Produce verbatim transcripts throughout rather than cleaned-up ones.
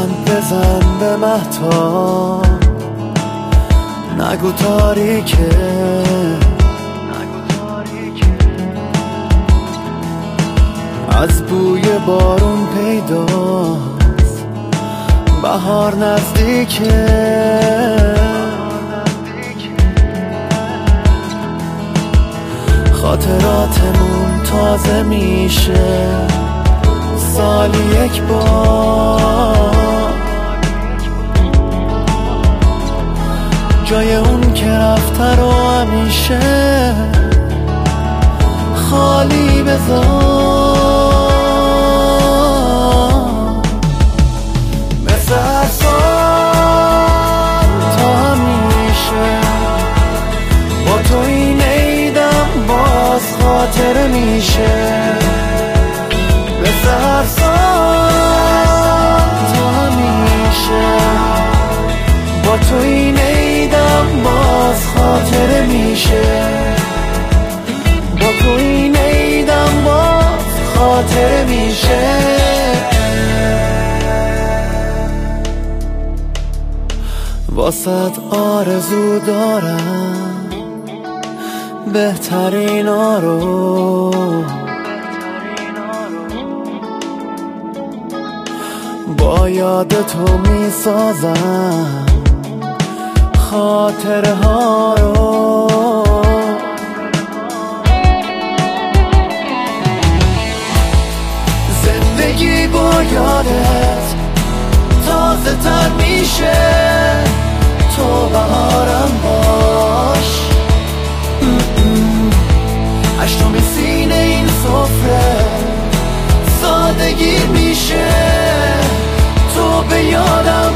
لبخند بزن به مهتاب، نگو تاریکه از بوی بارون پیداست، بهار نزدیکه. خاطراتمون تازه میشه سالی یک بار، جای اون که رفته رو همیشه خالی بذار. مثل هر سال تا همیشه با تو این عیدم باز خاطره میشه. مثل هر سال تا همیشه با تو این عیدم باز خاطره میشه. با تو این عیدم باز خاطره میشه. واسه آرزو دارم بهترینا رو، با یاد تو میسازم خاطره ها رو. زندگی با یادت تازه تر میشه، تو بهارم باش. اشتم سینه این سفره سادگی میشه، تو به یادم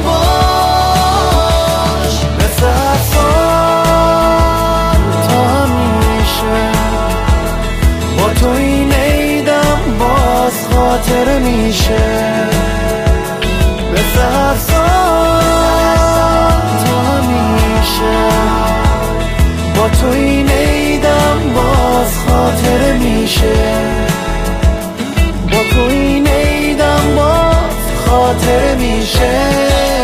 باش. مثل هر سال تا همیشه با تو این عیدم باز خاطره میشه. مثل هر سال تا همیشه با تو این عیدم باز خاطره میشه. با تو این عیدم باز خاطره میشه.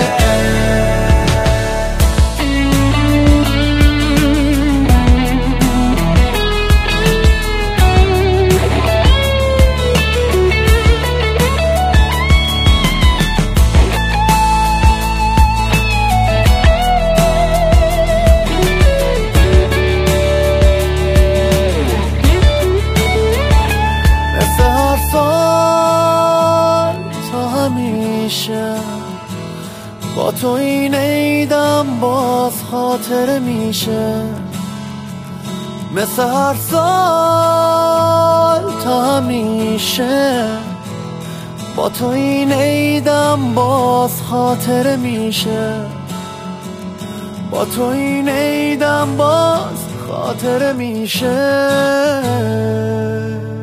با تو این عیدم باز خاطره میشه. مثل هر سال تا همیشه با تو این عیدم باز خاطره میشه. با تو این عیدم باز خاطره میشه.